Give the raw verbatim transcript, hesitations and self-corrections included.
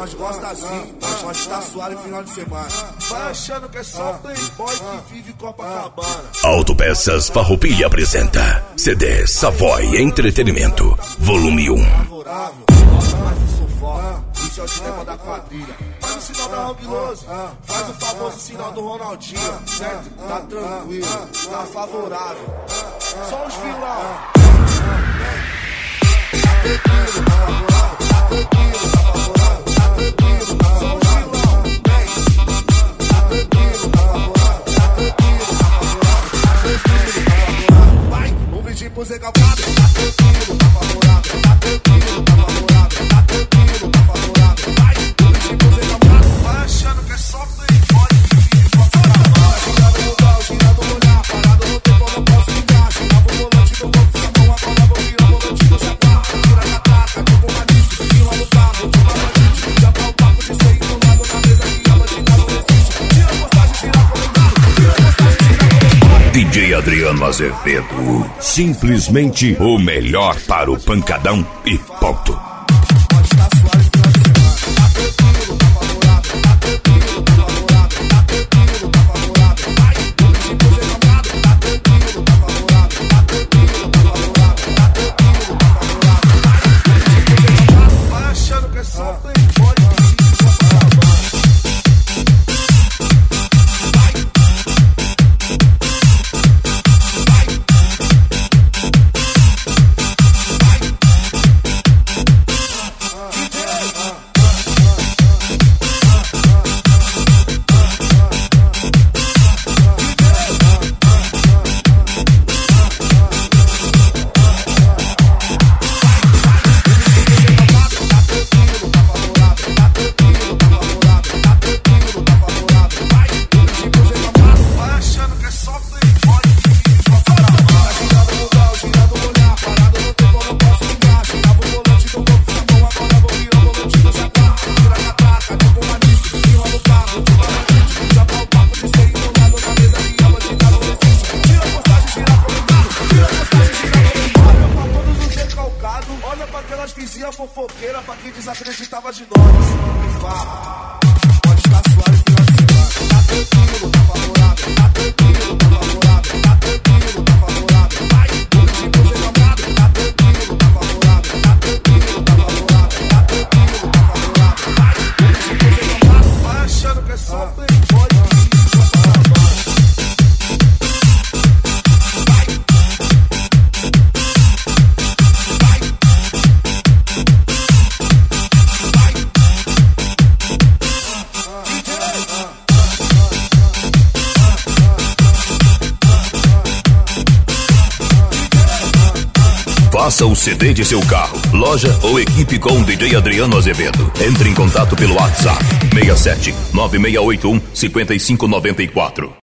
nós gosta assim, nós pode estar suave final de semana. Vai achando que é só playboy que vive Copacabana. Autopeças Farroupilha apresenta C D Savoy Entretenimento, volume um. Favorável, gosta mais do sufoco, isso é o tema da quadrilha. Faz o sinal da Rombilose, faz o famoso sinal do Ronaldinho, certo? Tá tranquilo, tá favorável. Só os vilão. Tá tranquilo, tá favorável, tá tranquilo, tá favorável, tá tranquilo, tá só os vilão. Tá tranquilo, tá favorável, tá tranquilo, tá favorável, tá tranquilo, tá favorável. Vai, um brinde pro Zé Calcado, tá tranquilo, tá favorável, tá tranquilo, tá favorável, tá tranquilo, tá favorável. Vai, um brinde pro Zé Calcado, vai achando que é só playboy que vive Copacabana. Girando no dal, girando no olhar, parado no tempo, eu não posso ligar. Girava o volante do corpo, essa mão agora vou virar o volante do Japão. Tira a catraca, tipo uma disco, vira no carro, de uma bandite. Já pra o papo de ser enrolado na mesa que a bandida não existe. Tira a postagem, tira a comentário, tira a postagem, tira a comentário. D J Adriano Azevedo, simplesmente o melhor para o pancadão e ponto. Pode estar suave final de semana. Tá tranquilo, tá favorável, tá tranquilo, tá favorável, tá tranquilo, tá favorável. Vai, um brinde pro Zé Calcado, tá tranquilo, tá favorável, tá tranquilo, tá favorável, tá tranquilo, tá favorável. Vai, um brinde pro Zé Calcado, vai achando que é só playboy que vive Copacabana. Olha pra aquelas vizinhas fofoqueiras, pra quem desacreditava de nós. E fala, pode estar suave final de semana. Tá tranquilo, tá favorável, tá tranquilo, tá favorável, tá tranquilo, tá favorável. Vai, um brinde pro Zé Calcado, tá tranquilo, tá favorável, tá tranquilo, tá favorável, tá tranquilo, tá favorável. Vai, um brinde pro Zé Calcado, vai achando que é só playboy que vive Copacabana. Faça o C D de seu carro, loja ou equipe com D J Adriano Azevedo. Entre em contato pelo WhatsApp seis sete nove seis oito um cinco cinco nove quatro.